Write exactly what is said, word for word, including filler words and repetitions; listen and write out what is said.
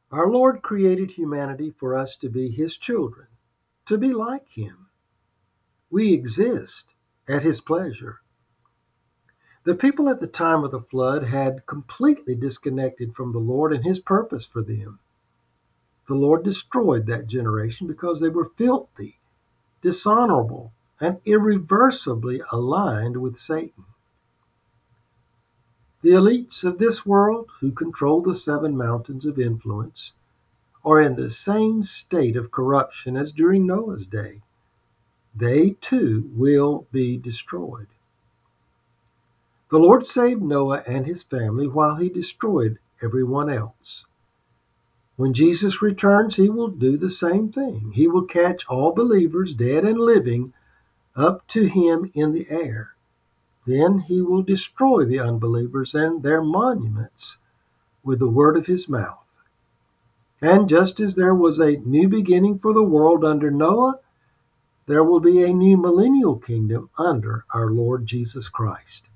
Our Lord created humanity for us to be His children, to be like Him. We exist at His pleasure. The people at the time of the flood had completely disconnected from the Lord and His purpose for them. The Lord destroyed that generation because they were filthy, dishonorable, and irreversibly aligned with Satan. The elites of this world, who control the seven mountains of influence, are in the same state of corruption as during Noah's day. They too will be destroyed. The Lord saved Noah and his family while He destroyed everyone else. When Jesus returns, He will do the same thing. He will catch all believers, dead and living, up to Him in the air. Then He will destroy the unbelievers and their monuments with the word of His mouth. And just as there was a new beginning for the world under Noah, there will be a new millennial kingdom under our Lord Jesus Christ.